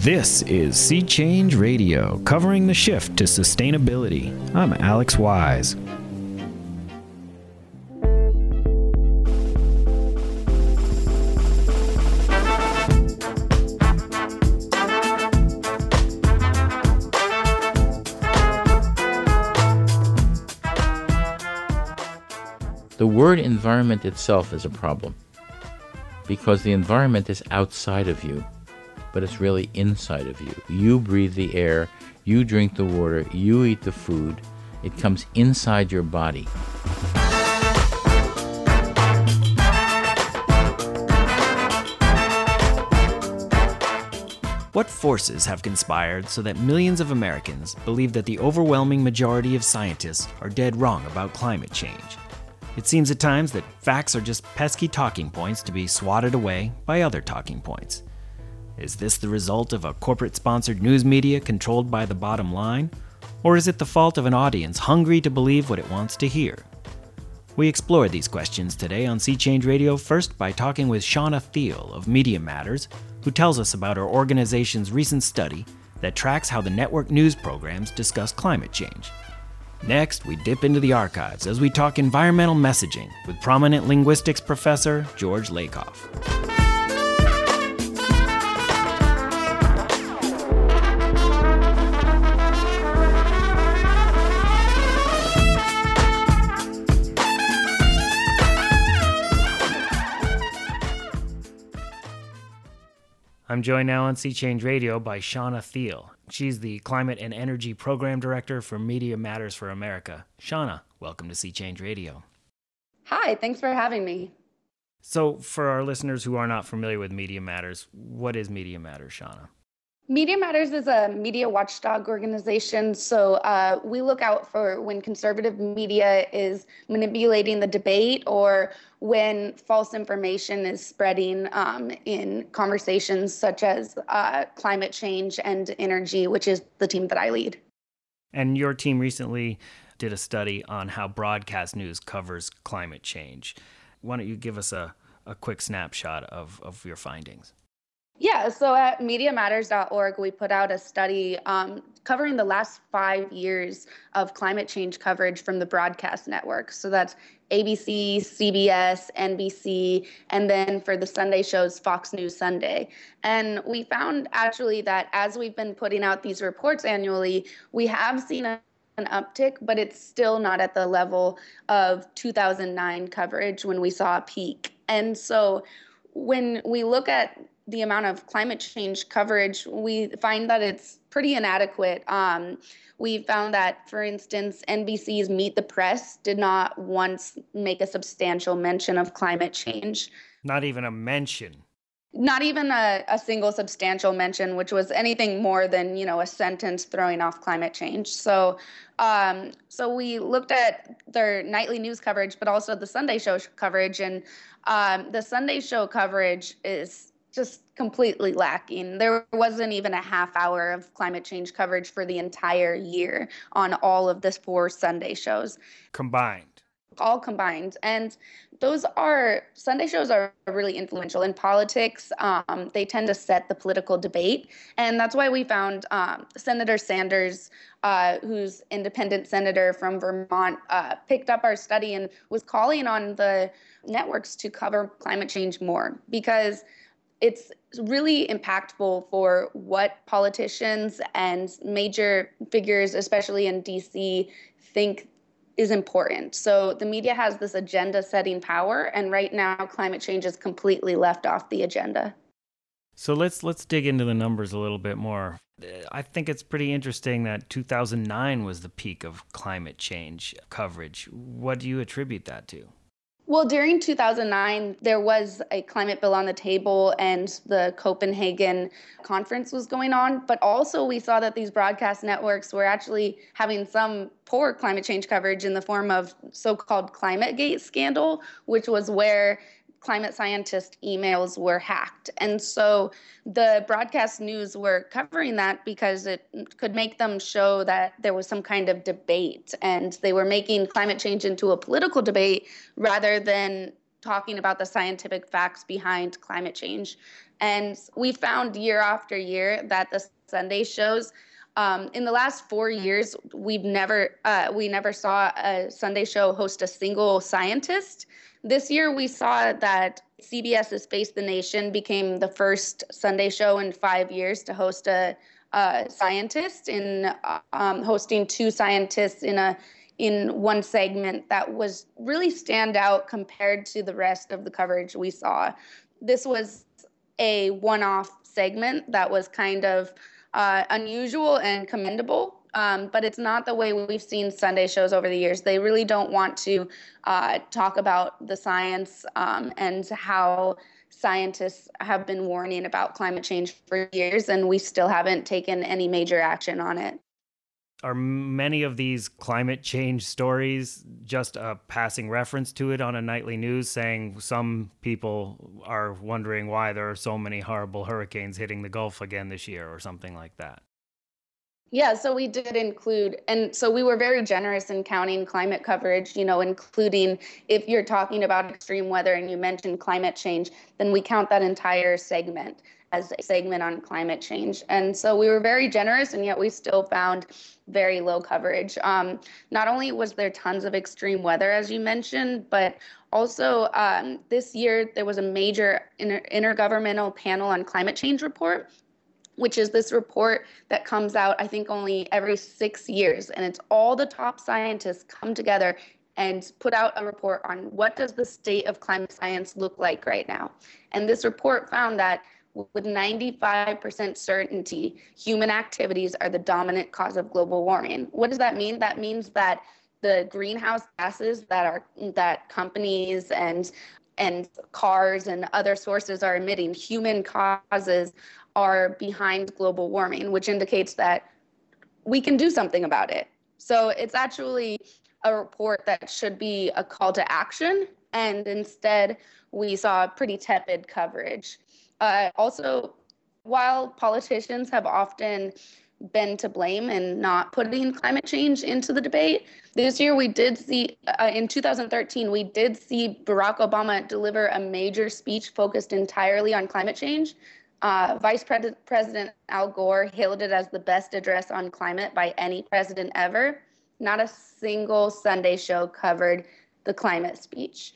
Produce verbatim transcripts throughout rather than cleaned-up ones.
This is Sea Change Radio, covering the shift to sustainability. I'm Alex Wise. The word environment itself is a problem because the environment is outside of you, but it's really inside of you. You breathe the air, you drink the water, you eat the food. It comes inside your body. What forces have conspired so that millions of Americans believe that the overwhelming majority of scientists are dead wrong about climate change? It seems at times that facts are just pesky talking points to be swatted away by other talking points. Is this the result of a corporate-sponsored news media controlled by the bottom line? Or is it the fault of an audience hungry to believe what it wants to hear? We explore these questions today on Sea Change Radio, first by talking with Shauna Thiel of Media Matters, who tells us about her organization's recent study that tracks how the network news programs discuss climate change. Next, we dip into the archives as we talk environmental messaging with prominent linguistics professor George Lakoff. I'm joined now on Sea Change Radio by Shauna Thiel. She's the Climate and Energy Program Director for Media Matters for America. Shauna, welcome to Sea Change Radio. Hi, thanks for having me. So, for our listeners who are not familiar with Media Matters, what is Media Matters, Shauna? Media Matters is a media watchdog organization, so uh, we look out for when conservative media is manipulating the debate or when false information is spreading um, in conversations such as uh, climate change and energy, which is the team that I lead. And your team recently did a study on how broadcast news covers climate change. Why don't you give us a, a quick snapshot of, of your findings? Yeah, so at media matters dot org, we put out a study um, covering the last five years of climate change coverage from the broadcast networks. So that's A B C, C B S, N B C, and then for the Sunday shows, Fox News Sunday. And we found actually that as we've been putting out these reports annually, we have seen a an uptick, but it's still not at the level of two thousand nine coverage when we saw a peak. And so when we look at the amount of climate change coverage, we find that it's pretty inadequate. Um, we found that, for instance, N B C's Meet the Press did not once make a substantial mention of climate change. Not even a mention. Not even a, a single substantial mention, which was anything more than, you know, a sentence throwing off climate change. So, um, so we looked at their nightly news coverage, but also the Sunday show coverage, and um, the Sunday show coverage is just completely lacking. There wasn't even a half hour of climate change coverage for the entire year on all of the four Sunday shows. Combined. All combined. And those are, Sunday shows are really influential in politics. Um, they tend to set the political debate. And that's why we found um, Senator Sanders, uh, who's independent senator from Vermont, uh, picked up our study and was calling on the networks to cover climate change more, because it's really impactful for what politicians and major figures, especially in D C, think is important. So the media has this agenda-setting power, and right now climate change is completely left off the agenda. So let's let's dig into the numbers a little bit more. I think it's pretty interesting that two thousand nine was the peak of climate change coverage. What do you attribute that to? Well, during two thousand nine, there was a climate bill on the table and the Copenhagen conference was going on. But also we saw that these broadcast networks were actually having some poor climate change coverage in the form of so-called ClimateGate scandal, which was where climate scientist emails were hacked. And so the broadcast news were covering that because it could make them show that there was some kind of debate, and they were making climate change into a political debate rather than talking about the scientific facts behind climate change. And we found year after year that the Sunday shows, um, in the last four years, we've never uh, we never saw a Sunday show host a single scientist. This year, we saw that CBS's Face the Nation became the first Sunday show in five years to host a, a scientist, in um, hosting two scientists in a in one segment that was really stand out compared to the rest of the coverage we saw. This was a one-off segment that was kind of uh, unusual and commendable. Um, but it's not the way we've seen Sunday shows over the years. They really don't want to uh, talk about the science um, and how scientists have been warning about climate change for years, and we still haven't taken any major action on it. Are many of these climate change stories just a passing reference to it on a nightly news, saying some people are wondering why there are so many horrible hurricanes hitting the Gulf again this year or something like that? Yeah, so we did include, and so we were very generous in counting climate coverage, you know, including if you're talking about extreme weather and you mentioned climate change, then we count that entire segment as a segment on climate change. And so we were very generous, and yet we still found very low coverage. Um, not only was there tons of extreme weather, as you mentioned, but also um, this year there was a major inter- intergovernmental panel on climate change report, which is this report that comes out, I think, only every six years. And it's all the top scientists come together and put out a report on what does the state of climate science look like right now. And this report found that with ninety-five percent certainty, human activities are the dominant cause of global warming. What does that mean? That means that the greenhouse gases that are that companies and and cars and other sources are emitting, human causes, are behind global warming, which indicates that we can do something about it. So it's actually a report that should be a call to action, and instead we saw pretty tepid coverage. Uh, also, while politicians have often been to blame and not putting climate change into the debate, this year we did see, uh, in two thousand thirteen, we did see Barack Obama deliver a major speech focused entirely on climate change. Uh, Vice Pre- President Al Gore hailed it as the best address on climate by any president ever. Not a single Sunday show covered the climate speech.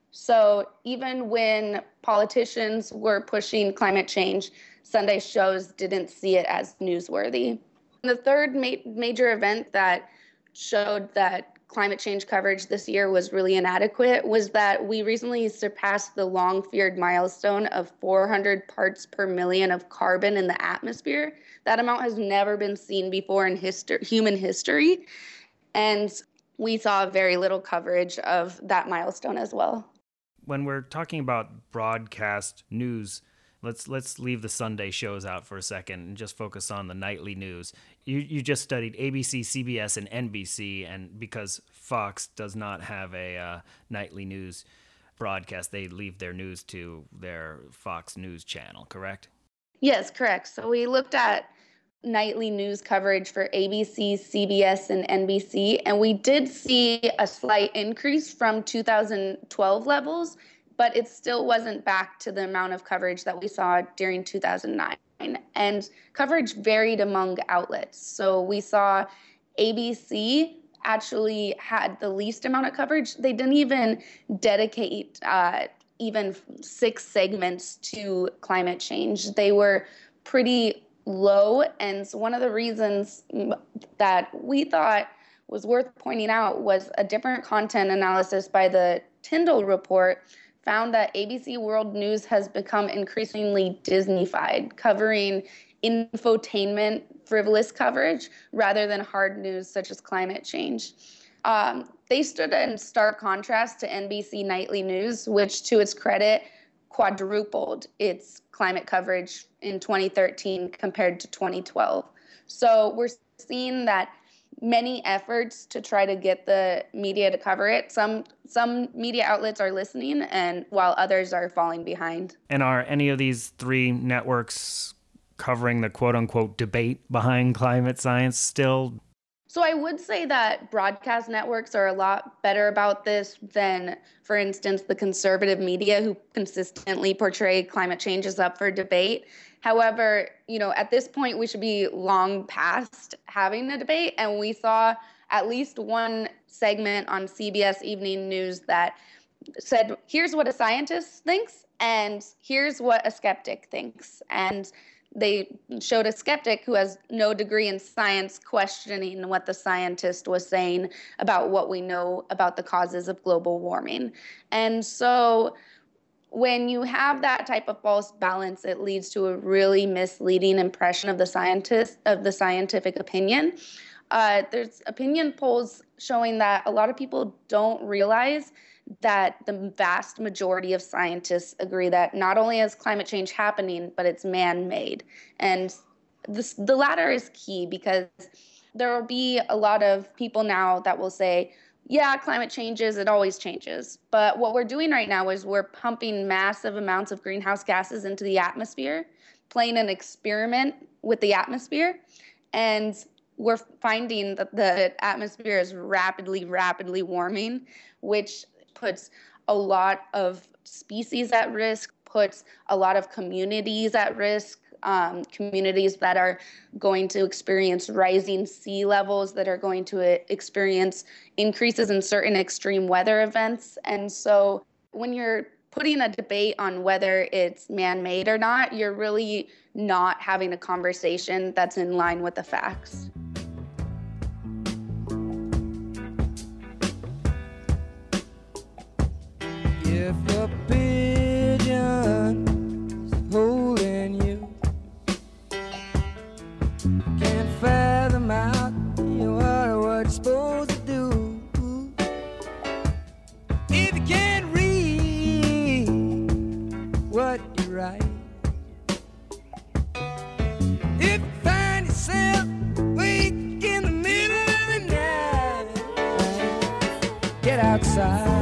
So even when politicians were pushing climate change, Sunday shows didn't see it as newsworthy. The third ma- major event that showed that climate change coverage this year was really inadequate was that we recently surpassed the long-feared milestone of four hundred parts per million of carbon in the atmosphere. That amount has never been seen before in history, human history, and we saw very little coverage of that milestone as well. When we're talking about broadcast news, let's let's leave the Sunday shows out for a second and just focus on the nightly news. You you just studied A B C, C B S, and N B C, and because Fox does not have a uh, nightly news broadcast, they leave their news to their Fox News channel, correct? Yes, correct. So we looked at nightly news coverage for A B C, C B S, and N B C, and we did see a slight increase from two thousand twelve levels, but it still wasn't back to the amount of coverage that we saw during two thousand nine. And coverage varied among outlets. So we saw A B C actually had the least amount of coverage. They didn't even dedicate uh, even six segments to climate change. They were pretty low, and one of the reasons that we thought was worth pointing out was a different content analysis by the Tyndall report found that A B C World News has become increasingly Disney-fied, covering infotainment, frivolous coverage rather than hard news such as climate change. Um, they stood in stark contrast to N B C Nightly News, which, to its credit, quadrupled its climate coverage in twenty thirteen compared to twenty twelve. So we're seeing that many efforts to try to get the media to cover it. Some some media outlets are listening, and while others are falling behind. And are any of these three networks covering the quote-unquote debate behind climate science still? So I would say that broadcast networks are a lot better about this than, for instance, the conservative media who consistently portray climate change as up for debate. However, you know, at this point, we should be long past having a debate. And we saw at least one segment on C B S Evening News that said, here's what a scientist thinks, and here's what a skeptic thinks. And they showed a skeptic who has no degree in science questioning what the scientist was saying about what we know about the causes of global warming. And so when you have that type of false balance, it leads to a really misleading impression of the scientist, of the scientific opinion. Uh, there's opinion polls showing that a lot of people don't realize that the vast majority of scientists agree that not only is climate change happening, but it's man-made. And this, the latter is key, because there will be a lot of people now that will say, yeah, climate changes, it always changes. But what we're doing right now is we're pumping massive amounts of greenhouse gases into the atmosphere, playing an experiment with the atmosphere, and we're finding that the atmosphere is rapidly, rapidly warming, which puts a lot of species at risk, puts a lot of communities at risk, um, communities that are going to experience rising sea levels, that are going to experience increases in certain extreme weather events. And so when you're putting a debate on whether it's man-made or not, you're really not having a conversation that's in line with the facts. If a pigeon is holding you, can't fathom out you are what you're supposed to do. If you can't read what you write, if you find yourself weak in the middle of the night, get outside.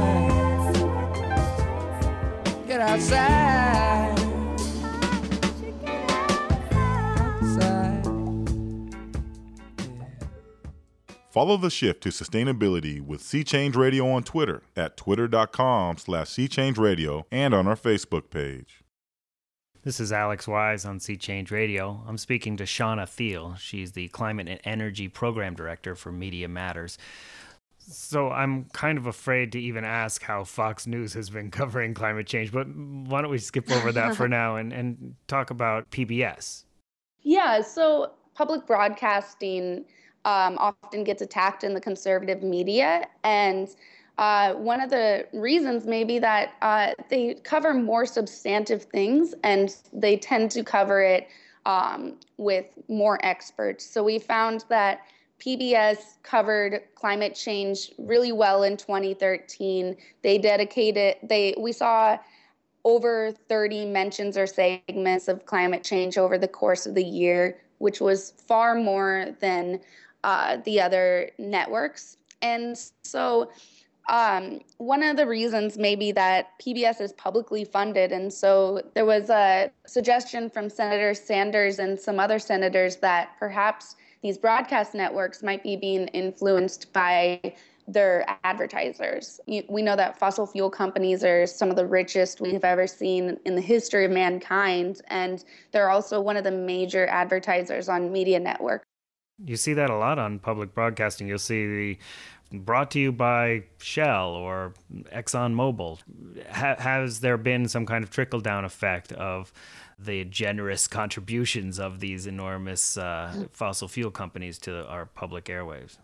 Get outside. Outside. Follow the shift to sustainability with Sea Change Radio on Twitter at twitter.com slash Sea Change Radio and on our Facebook page. This is Alex Wise on Sea Change Radio. I'm speaking to Shauna Thiel. She's the Climate and Energy Program Director for Media Matters. So I'm kind of afraid to even ask how Fox News has been covering climate change, but why don't we skip over that for now and, and talk about P B S? Yeah, so public broadcasting um, often gets attacked in the conservative media, and uh, one of the reasons may be that uh, they cover more substantive things, and they tend to cover it um, with more experts. So we found that P B S covered climate change really well in twenty thirteen. They dedicated, they we saw over thirty mentions or segments of climate change over the course of the year, which was far more than uh, the other networks. And so um, one of the reasons may be that P B S is publicly funded. And so there was a suggestion from Senator Sanders and some other senators that perhaps these broadcast networks might be being influenced by their advertisers. We know that fossil fuel companies are some of the richest we've ever seen in the history of mankind, and they're also one of the major advertisers on media networks. You see that a lot on public broadcasting. You'll see the brought to you by Shell or ExxonMobil. Ha- has there been some kind of trickle-down effect of the generous contributions of these enormous uh, fossil fuel companies to our public airwaves?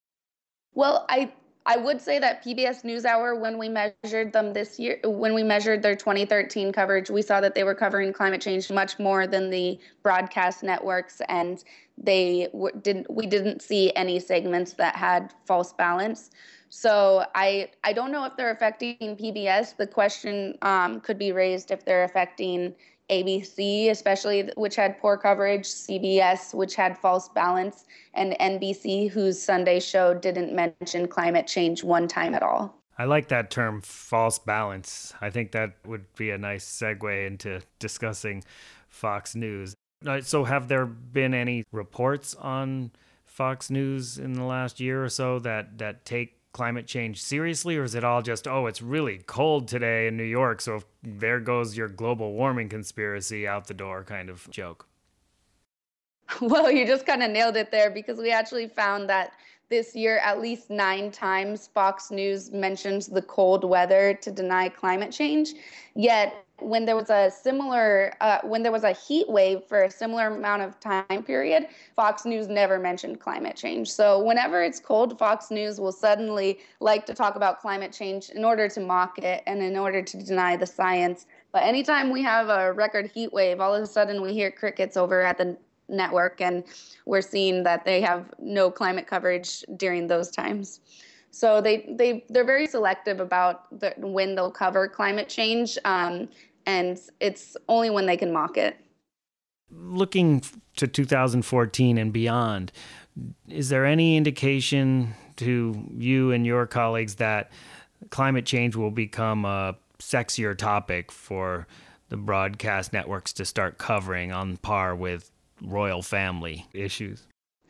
Well, I I would say that P B S NewsHour, when we measured them this year, when we measured their twenty thirteen coverage, we saw that they were covering climate change much more than the broadcast networks, and they w- didn't. We didn't see any segments that had false balance. So I I don't know if they're affecting P B S. The question um, could be raised if they're affecting A B C, especially, which had poor coverage, C B S, which had false balance, and N B C, whose Sunday show didn't mention climate change one time at all. I like that term, false balance. I think that would be a nice segue into discussing Fox News. So have there been any reports on Fox News in the last year or so that, that take climate change seriously, or is it all just, oh, it's really cold today in New York, so there goes your global warming conspiracy out the door kind of joke? Well, you just kind of nailed it there, because we actually found that this year at least nine times Fox News mentions the cold weather to deny climate change. Yet when there was a similar, uh, when there was a heat wave for a similar amount of time period, Fox News never mentioned climate change. So whenever it's cold, Fox News will suddenly like to talk about climate change in order to mock it and in order to deny the science. But anytime we have a record heat wave, all of a sudden we hear crickets over at the network, and we're seeing that they have no climate coverage during those times. So they, they, they're very selective about the, when they'll cover climate change, um, and it's only when they can mock it. Looking to two thousand fourteen and beyond, is there any indication to you and your colleagues that climate change will become a sexier topic for the broadcast networks to start covering on par with royal family issues?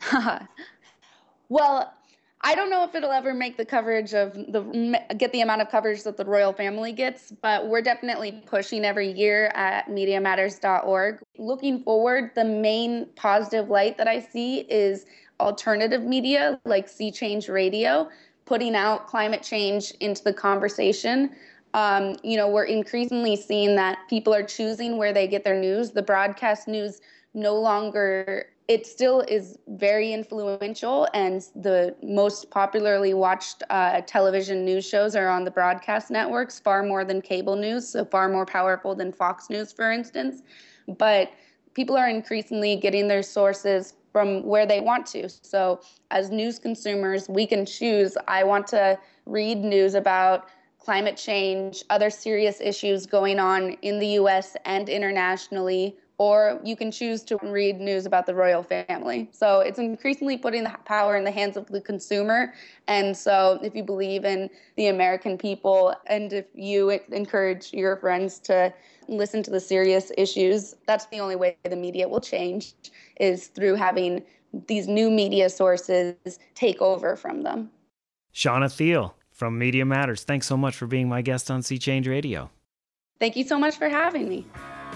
Well, I don't know if it'll ever make the coverage of the get the amount of coverage that the royal family gets, but we're definitely pushing every year at media matters dot org. Looking forward, the main positive light that I see is alternative media like Sea Change Radio, putting out climate change into the conversation. Um, you know, we're increasingly seeing that people are choosing where they get their news. The broadcast news no longer, it still is very influential, and the most popularly watched uh, television news shows are on the broadcast networks, far more than cable news, so far more powerful than Fox News, for instance. But people are increasingly getting their sources from where they want to. So as news consumers, we can choose, I want to read news about climate change, other serious issues going on in the U S and internationally, or you can choose to read news about the royal family. So it's increasingly putting the power in the hands of the consumer. And so if you believe in the American people, and if you encourage your friends to listen to the serious issues, that's the only way the media will change, is through having these new media sources take over from them. Shauna Thiel from Media Matters, thanks so much for being my guest on Sea Change Radio. Thank you so much for having me.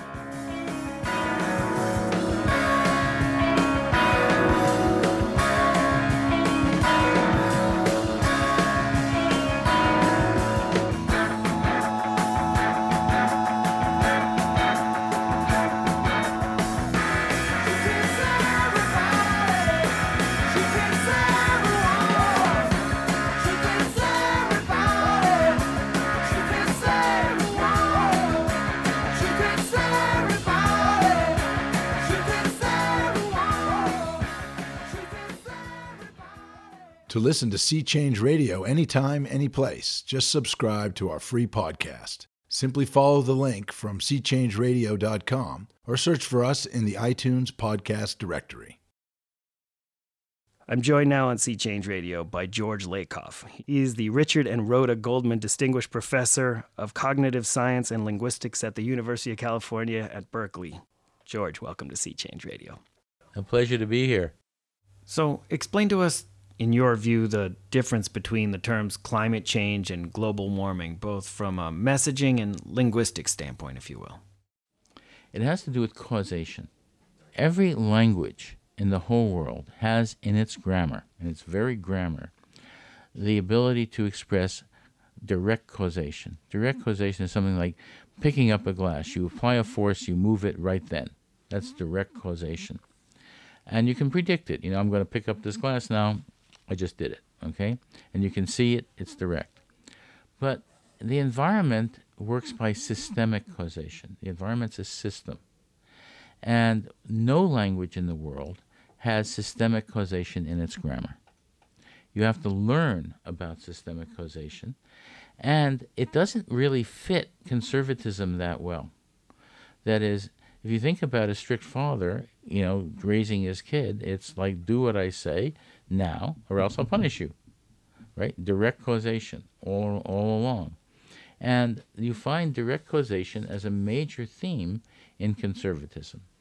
To listen to Sea Change Radio anytime, anyplace, just subscribe to our free podcast. Simply follow the link from sea change radio dot com or search for us in the iTunes podcast directory. I'm joined now on Sea Change Radio by George Lakoff. He is the Richard and Rhoda Goldman Distinguished Professor of Cognitive Science and Linguistics at the University of California at Berkeley. George, welcome to Sea Change Radio. A pleasure to be here. So, explain to us, in your view, the difference between the terms climate change and global warming, both from a messaging and linguistic standpoint, if you will. It has to do with causation. Every language in the whole world has in its grammar, and its very grammar, the ability to express direct causation. Direct causation is something like picking up a glass. You apply a force, you move it right then. That's direct causation. And you can predict it. You know, I'm going to pick up this glass now. I just did it, okay? And you can see it, it's direct. But the environment works by systemic causation. The environment's a system. And no language in the world has systemic causation in its grammar. You have to learn about systemic causation, and it doesn't really fit conservatism that well. That is, if you think about a strict father, you know, raising his kid, it's like, do what I say now, or else I'll punish you, right? Direct causation all, all along. And you find direct causation as a major theme in conservatism.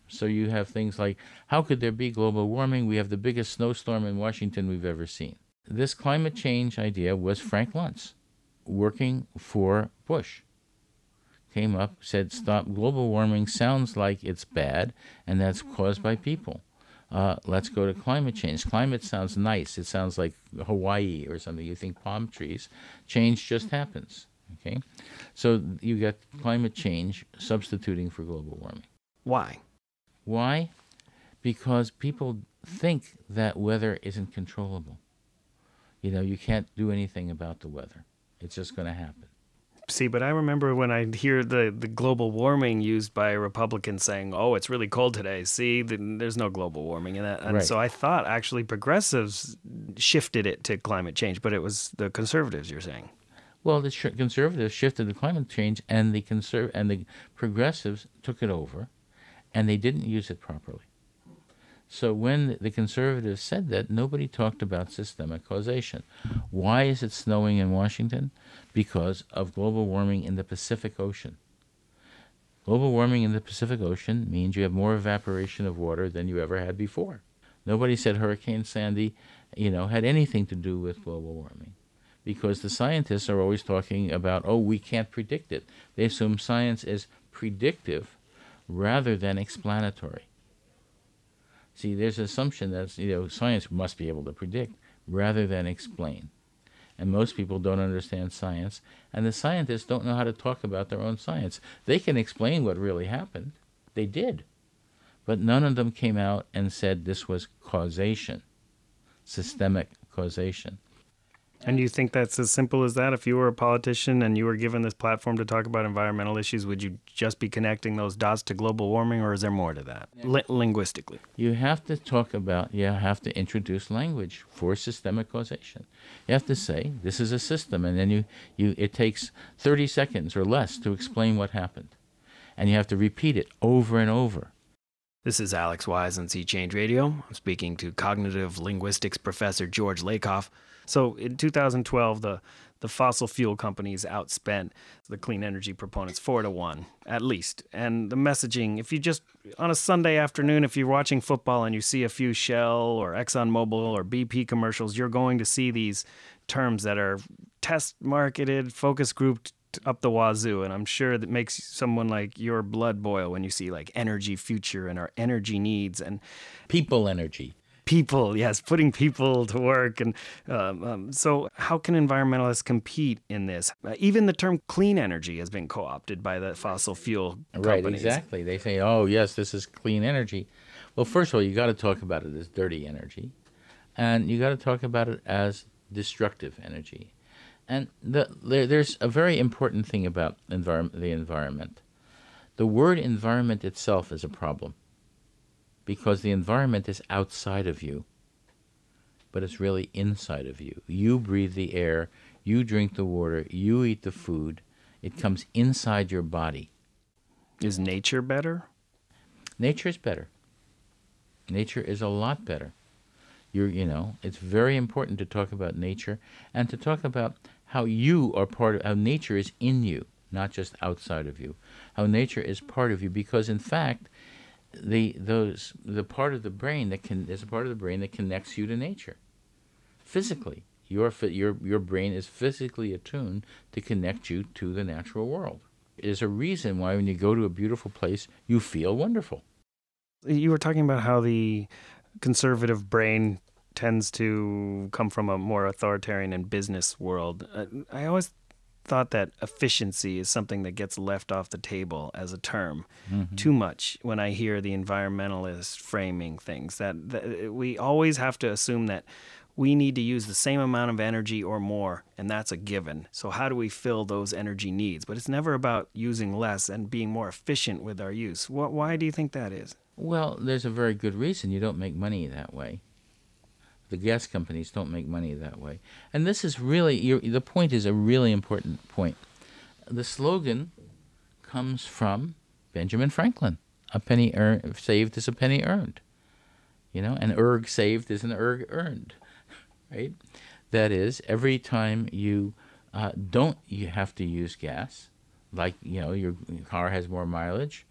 So you have things like, how could there be global warming? We have the biggest snowstorm in Washington we've ever seen. This climate change idea was Frank Luntz, working for Bush. Came up, said, stop, global warming sounds like it's bad, and that's caused by people. Uh, let's go to climate change. Climate sounds nice. It sounds like Hawaii or something. You think palm trees. Change just happens. Okay, so you got climate change substituting for global warming. Why? Why? Because people think that weather isn't controllable. You know, you can't do anything about the weather. It's just going to happen. See, but I remember when I hear the, the global warming used by Republicans saying, oh, it's really cold today. See, the, there's no global warming. And, that, and Right. so I thought actually progressives shifted it to climate change, but it was the conservatives, you're saying. Well, the sh- conservatives shifted to climate change, and the conserv- and the progressives took it over, and they didn't use it properly. So when the conservatives said that, nobody talked about systemic causation. Why is it snowing in Washington? Because of global warming in the Pacific Ocean. Global warming in the Pacific Ocean means you have more evaporation of water than you ever had before. Nobody said Hurricane Sandy, you know, had anything to do with global warming, because the scientists are always talking about, oh, we can't predict it. They assume science is predictive rather than explanatory. See, there's an assumption that, you know, science must be able to predict rather than explain. And most people don't understand science, and the scientists don't know how to talk about their own science. They can explain what really happened. They did. But none of them came out and said this was causation, systemic causation. And you think that's as simple as that? If you were a politician and you were given this platform to talk about environmental issues, would you just be connecting those dots to global warming, or is there more to that, Li- linguistically? You have to talk about, you have to introduce language for systemic causation. You have to say, this is a system, and then you, you it takes thirty seconds or less to explain what happened. And you have to repeat it over and over. This is Alex Wise on Sea Change Radio. I'm speaking to cognitive linguistics professor George Lakoff. So in two thousand twelve, the, the fossil fuel companies outspent the clean energy proponents four to one, at least. And the messaging, if you just, on a Sunday afternoon, if you're watching football and you see a few Shell or ExxonMobil or B P commercials, you're going to see these terms that are test marketed, focus grouped up the wazoo. And I'm sure that makes someone like your blood boil when you see like energy future and our energy needs and People energy. people, yes, putting people to work. And um, um, so how can environmentalists compete in this? Uh, even the term clean energy has been co-opted by the fossil fuel Right, companies. exactly. They say, oh, yes, this is clean energy. Well, first of all, you got to talk about it as dirty energy, and you got to talk about it as destructive energy. And the, there, there's a very important thing about envir- the environment. The word environment itself is a problem, because the environment is outside of you, but it's really inside of you. You breathe the air, you drink the water, you eat the food. It comes inside your body. Is nature better? Nature is better. Nature is a lot better. You're, you know, it's very important to talk about nature and to talk about how you are part of, how nature is in you, not just outside of you. How nature is part of you, because in fact, the those the part of the brain that can there's a part of the brain that connects you to nature. Physically, your your your brain is physically attuned to connect you to the natural world. There's a reason why when you go to a beautiful place, you feel wonderful. You were talking about how the conservative brain tends to come from a more authoritarian and business world. Uh, I always thought that efficiency is something that gets left off the table as a term Mm-hmm. too much when I hear the environmentalist framing things. That, that we always have to assume that we need to use the same amount of energy or more, and that's a given. So how do we fill those energy needs? But it's never about using less and being more efficient with our use. Wh- why do you think that is? Well, there's a very good reason. You don't make money that way. The gas companies don't make money that way. And this is really, you're, the point is a really important point. The slogan comes from Benjamin Franklin. A penny earned, saved is a penny earned. You know, an erg saved is an erg earned, right? That is, every time you uh, don't you have to use gas, like, you know, your car has more mileage,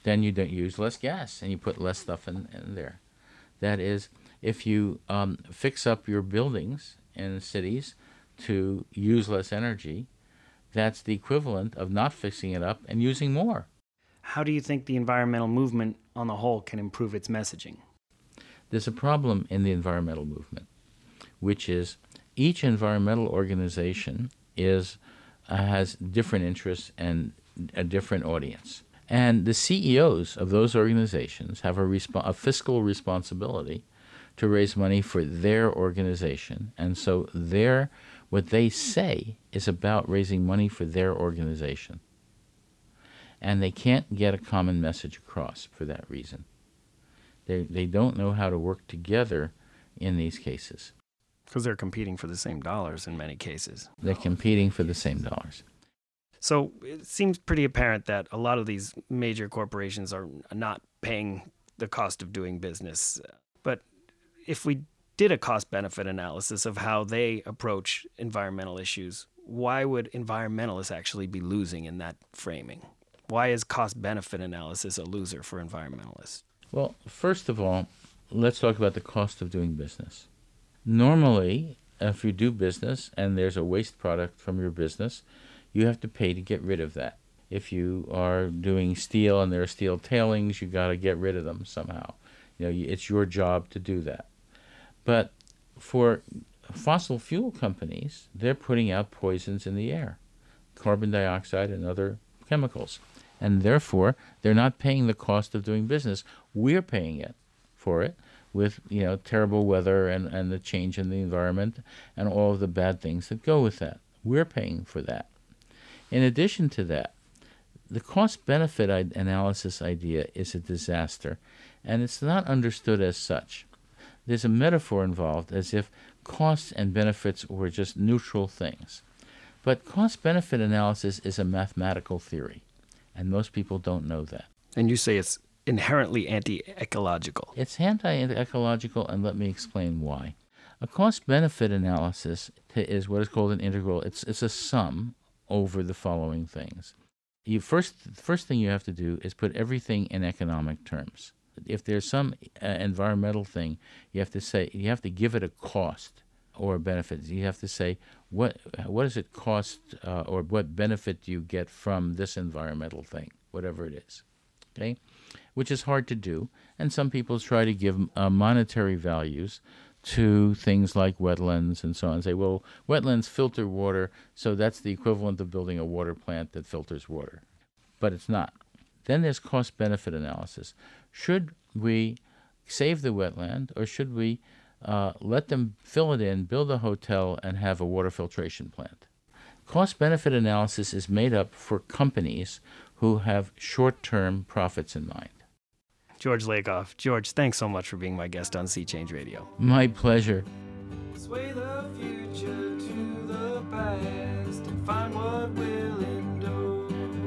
then you don't use less gas and you put less stuff in, in there. That is, if you um, fix up your buildings in cities to use less energy, that's the equivalent of not fixing it up and using more. How do you think the environmental movement on the whole can improve its messaging? There's a problem in the environmental movement, which is each environmental organization is uh, has different interests and a different audience. And the C E Os of those organizations have a, resp- a fiscal responsibility to raise money for their organization. And so their, what they say is about raising money for their organization. And they can't get a common message across for that reason. They, they don't know how to work together in these cases. Because they're competing for the same dollars in many cases. They're competing for the same dollars. So it seems pretty apparent that a lot of these major corporations are not paying the cost of doing business. But if we did a cost-benefit analysis of how they approach environmental issues, why would environmentalists actually be losing in that framing? Why is cost-benefit analysis a loser for environmentalists? Well, first of all, let's talk about the cost of doing business. Normally, if you do business and there's a waste product from your business, you have to pay to get rid of that. If you are doing steel and there are steel tailings, you got to get rid of them somehow. You know, it's your job to do that. But for fossil fuel companies, they're putting out poisons in the air, carbon dioxide and other chemicals. And therefore, they're not paying the cost of doing business. We're paying it for it with, you know, terrible weather and, and the change in the environment and all of the bad things that go with that. We're paying for that. In addition to that, the cost-benefit analysis idea is a disaster, and it's not understood as such. There's a metaphor involved as if costs and benefits were just neutral things. But cost-benefit analysis is a mathematical theory, and most people don't know that. And you say it's inherently anti-ecological. It's anti-ecological, and let me explain why. A cost-benefit analysis is what is called an integral. It's it's a sum over the following things. You first first thing you have to do is put everything in economic terms. If there's some uh, environmental thing, you have to say you have to give it a cost or a benefit. You have to say what what does it cost uh, or what benefit do you get from this environmental thing, whatever it is. Okay, which is hard to do, and some people try to give uh, monetary values to things like wetlands and so on, and say, well, wetlands filter water, so that's the equivalent of building a water plant that filters water. But it's not. Then there's cost-benefit analysis. Should we save the wetland, or should we uh, let them fill it in, build a hotel, and have a water filtration plant? Cost-benefit analysis is made up for companies who have short-term profits in mind. George Lakoff. George, thanks so much for being my guest on Sea Change Radio. My pleasure. Sway the future to the past and find what will endure.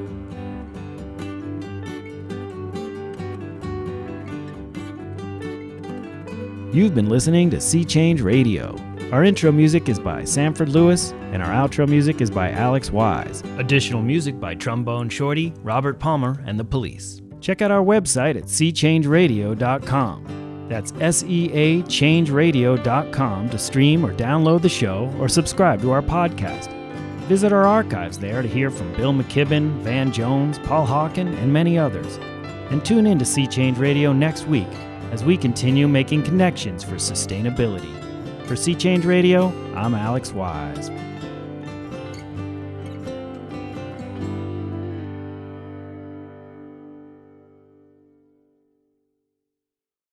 You've been listening to Sea Change Radio. Our intro music is by Sanford Lewis, and our outro music is by Alex Wise. Additional music by Trombone Shorty, Robert Palmer, and The Police. Check out our website at sea change radio dot com. That's S E A change radio dot com to stream or download the show or subscribe to our podcast. Visit our archives there to hear from Bill McKibben, Van Jones, Paul Hawken, and many others. And tune in to Sea Change Radio next week as we continue making connections for sustainability. For Sea Change Radio, I'm Alex Wise.